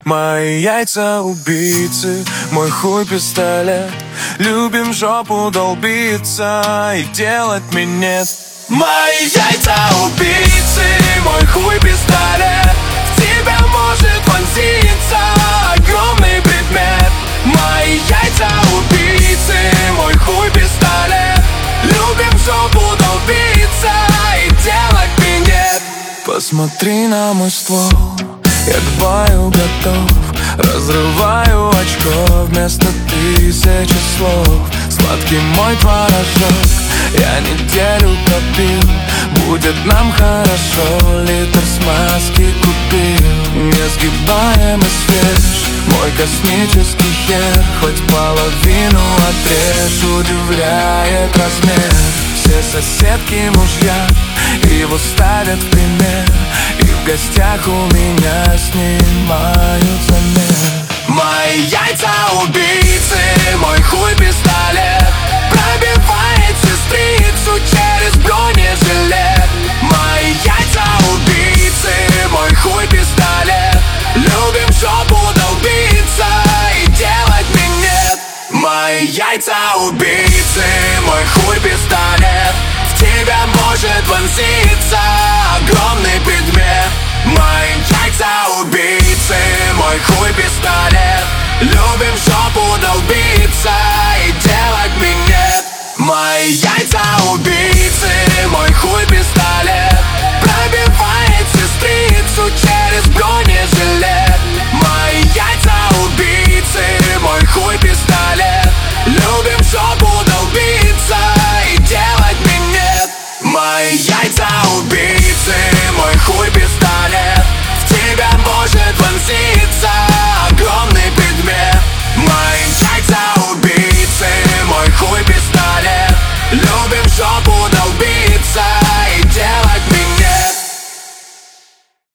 Мои яйца убийцы, мой хуй пистолет. Любим жопу долбиться и делать минет. Мои яйца убийцы, мой хуй пистолет. В тебя может вонзиться огромный предмет. Мои яйца убийцы, мой хуй пистолет. Любим жопу долбиться и делать минет. Посмотри на мой ствол, я к бою готов. Разрываю очко вместо тысячи слов. Сладкий мой творожок, я неделю попил. Будет нам хорошо, литр смазки купил. Несгибаемый свеж, мой космический хер. Хоть половину отрежь, удивляет размер. Все соседки мужья его ставят в пример. И в гостях у меня снимают замер. Мои яйца убийцы, мой хуй пистолет. Пробивает сестрицу через бронежилет. Мои яйца убийцы, мой хуй пистолет. Любим жопу долбиться и делать минет. Мои яйца убийцы, мой хуй пистолет. В тебя может вонзиться огромный предмет. Мои яйца убийцы, мой хуй пистолет. Любим жопу